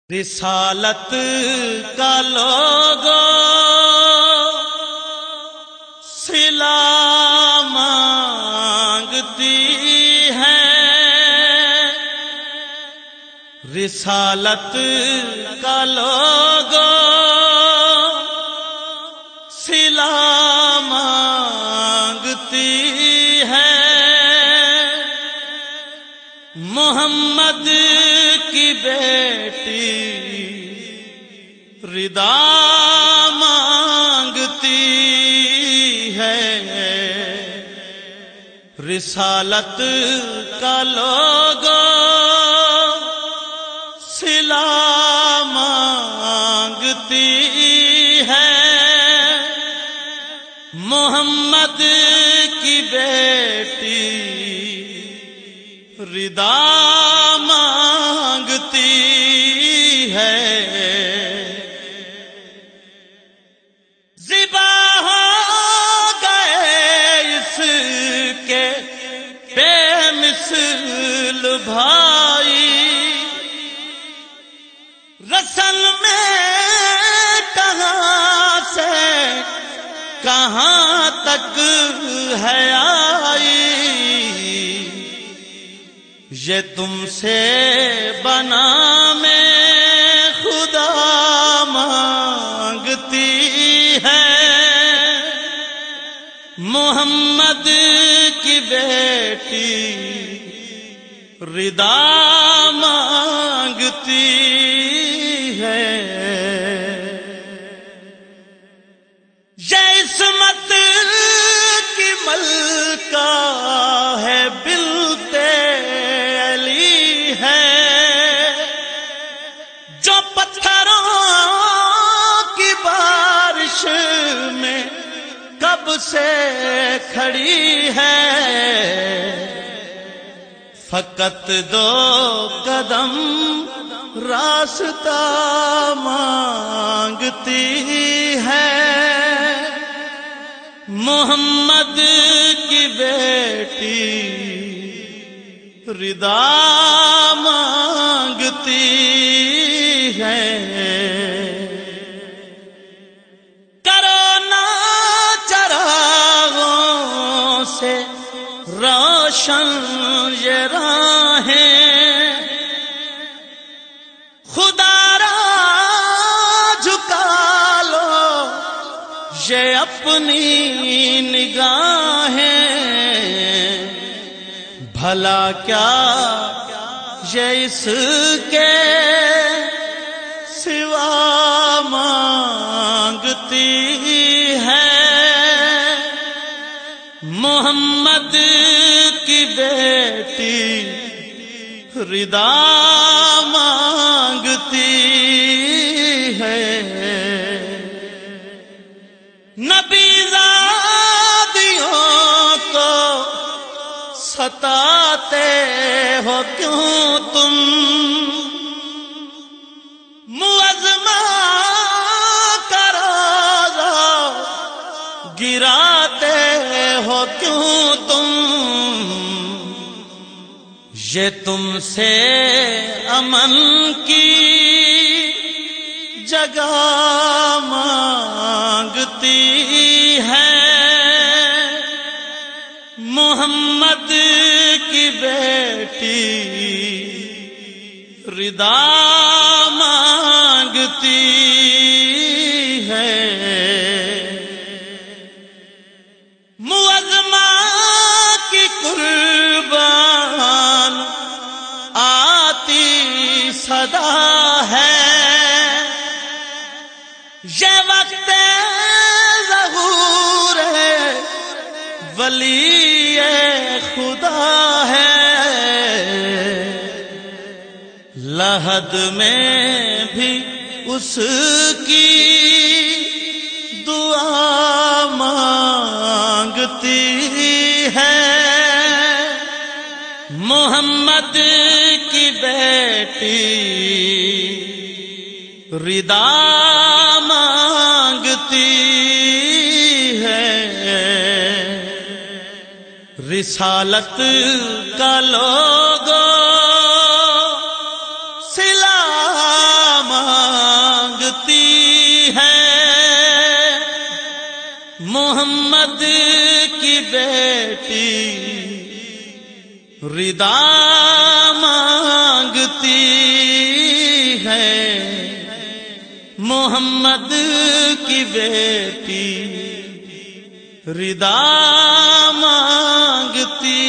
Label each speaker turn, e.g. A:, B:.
A: رسالت کا لوگو صلہ مانگتی ہے، رسالت کا لوگو صلہ مانگتی ہے، محمد کی بیٹی ردا مانگتی ہے، رسالت کا لوگو صلہ مانگتی ہے، محمد کی بیٹی ردا مانگتی ہے، ذبح ہو گئے اس کے بے مثل بھائی، رسل میں کہاں سے کہاں تک ہے آئی، یہ تم سے بنا میں خدا مانگتی ہے، محمد کی بیٹی ردا مانگتی ہے، یہ عصمت کی ملکہ ہے بلتے ہے، جو پتھروں کی بارش میں کب سے کھڑی ہے، فقط دو قدم راستہ مانگتی ہے، محمد کی بیٹی ردا مانگتی ہے، کرو نا چراغوں سے روشن یہ راہیں، خدا را جھکا لو یہ اپنی نگاہیں، بھلا کیا یہ اس کے سوا مانگتی ہے، محمد کی بیٹی ردا مانگتی ہے، نبی زادیوں کو ستاتے ہو کیوں تم، معظمہ کا روزہ گراتے ہو کیوں تم، یہ تم سے امن کی جگہ مانگتی ہے، محمد کی بیٹی ردا مانگتی ہے، معظمہ کی قربان آتی صدا ہے، یہ وقت ظہور ولی خدا ہے، لحد میں بھی اس کی دعا مانگتی ہے، محمد کی بیٹی ردا مانگتی ہے، رسالت کا لوگو صلہ محمد کی بیٹی ردا مانگتی ہے، محمد کی بیٹی ردا مانگتی